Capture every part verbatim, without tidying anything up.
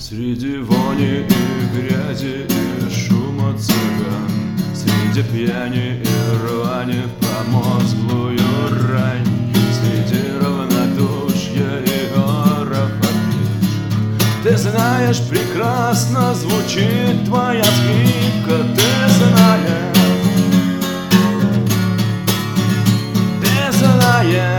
Среди вони и грязи и шума цыган, среди пьяни и рвани в промозглую рань, среди равнодушья и оров обижен. Ты знаешь, прекрасно звучит твоя скрипка, ты знаешь, ты знаешь.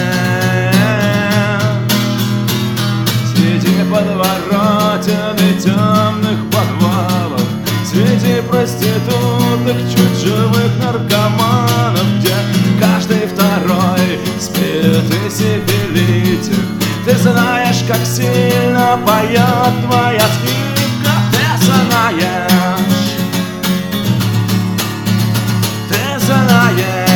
Среди подворотен и темных подвалов, среди проституток, чуть живых наркоманов, где каждый второй спит и сифилитик. Ты знаешь, как сильно поет твоя скрипка, ты знаешь, ты знаешь.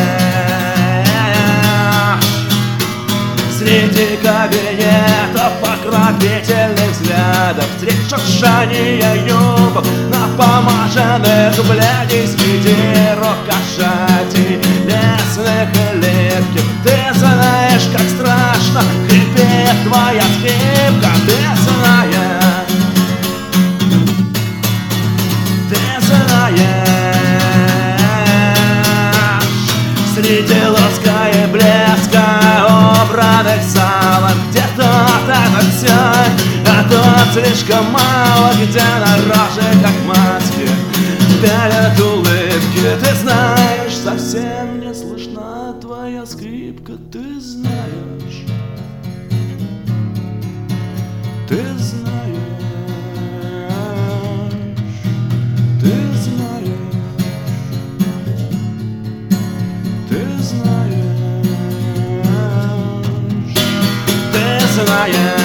Среди кабинетов покровительных взглядов, среди шуршания юбок напомаженных блядей, среди рукошатий лесных и липких. Ты знаешь, как страшно хрипит твоя скрипка, ты знаешь, ты знаешь. Среди лоска и блеска убранных салом, где тот этот сёй, а тот слишком мало, где на роже, как маски, пялят улыбки. Ты знаешь, совсем не слышна твоя скрипка, ты знаешь, ты знаешь, ты знаешь, ты знаешь, ты знаешь.